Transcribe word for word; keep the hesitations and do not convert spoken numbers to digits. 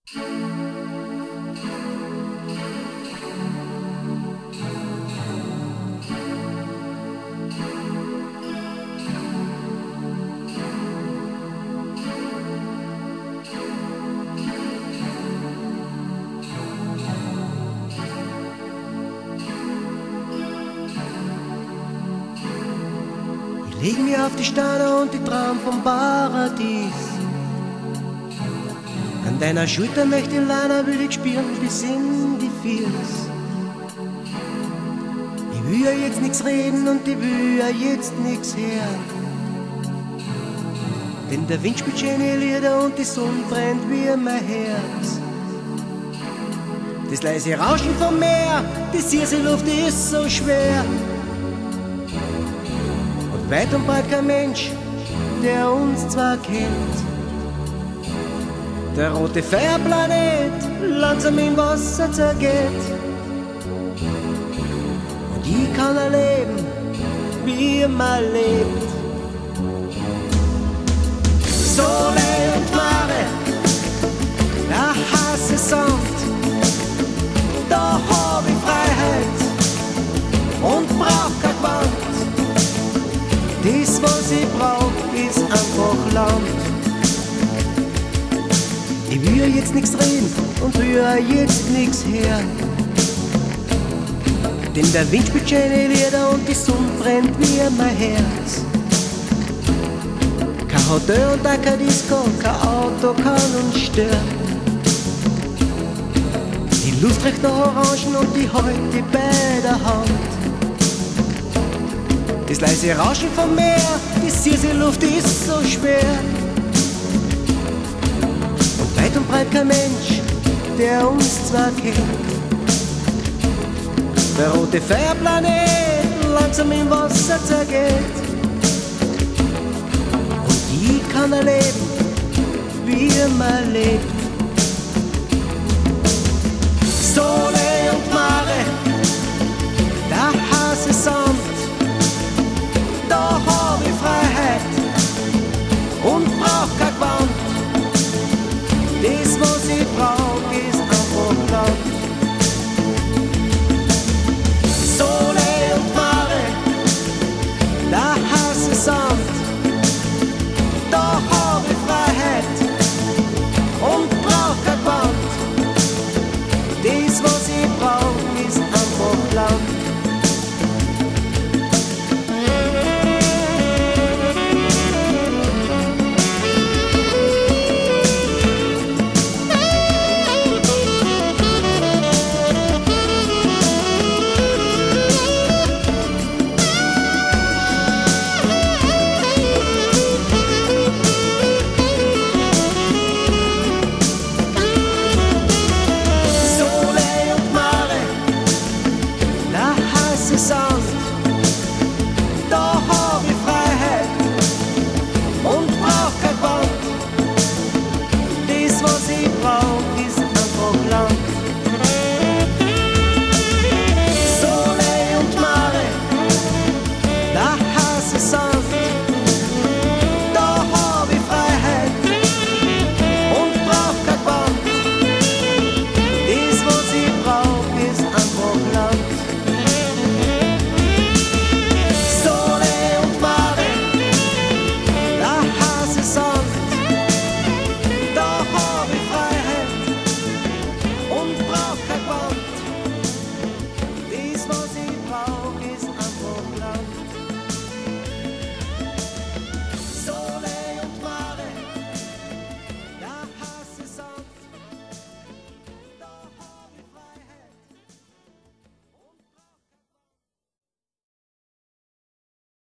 Ich leg mir auf die Steine und die Traum vom Paradies. An deiner Schulter möchte ich Lana will ich spüren bis in die Fiers. Ich will ja jetzt nix reden und ich will ja jetzt nix hören. Denn der Wind spielt schöne Lieder und die Sonne brennt wie mein Herz. Das leise Rauschen vom Meer, die süße Luft ist so schwer. Und weit und breit kein Mensch, der uns zwar kennt. Der rote Feuerplanet langsam im Wasser zergeht. Und ich kann erleben, wie man lebt. Sole und Mare, der heiße Sand, da hab ich Freiheit und brauch kein Gewand. Das, was ich brauch, ist einfach Land. Ich will ja jetzt nichts reden und will ja jetzt nichts hören. Denn der Wind spielt schöne Lieder und die Sonne brennt wie mein Herz. Kein Hotel und auch kein Disco, kein Auto kann uns stören. Die Luft riecht nach Orangen und ich halt die bei der Hand. Das leise Rauschen vom Meer, die süße Luft ist so schwer. Und weit und breit kein Mensch, der uns zwar kennt. Der rote Feuerplanet langsam im Wasser zergeht. Und ich kann erleben, wie man lebt. Sole und Mare, der heiße Sand, da hab ich Freiheit und brauch kein Gewand. Das, was ich brauch, ist einfach Land. Sole und Mare, der heiße Sand, da hab ich Freiheit und brauch kein Gewand. Das, was ich brauch, ist einfach Land. Sand, da hab ich Freiheit und brauch kein Gewand. Das, was ich brauch, ist einfach Land. Sole und Mare, der heiße Sand, da hab ich Freiheit und brauch kein Gewand. Das, was ich brauch, ist einfach Land. This was